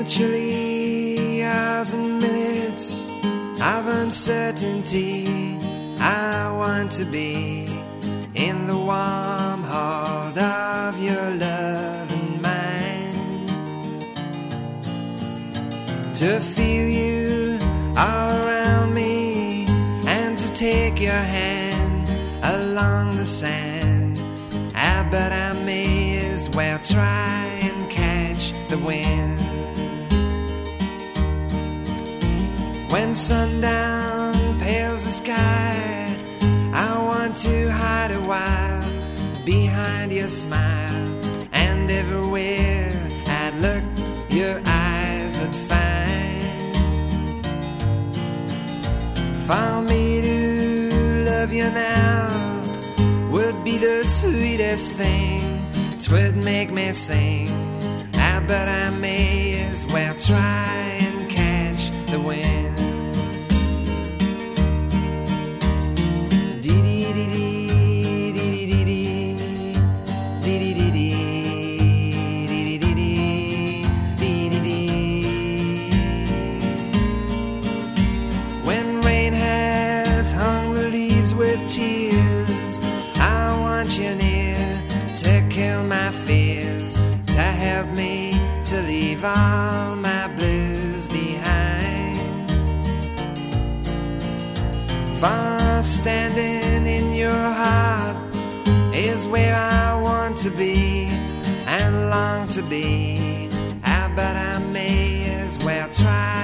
Eventually, hours and minutes of uncertainty, I want to be in the warm heart of your love and mine, to feel you all around me and to take your hand along the sand. But I may as well try and catch the wind. When sundown pales the sky, I want to hide a while behind your smile, and everywhere I'd look, your eyes I'd find. For me to love you now would be the sweetest thing, 'twould make me sing. But I may as well try and catch the wind. When rain has hung the leaves with tears, I want you near to kill my fears, to help me to leave all my blues behind. For standing in your heart is where I want to be and long to be. But I may as well try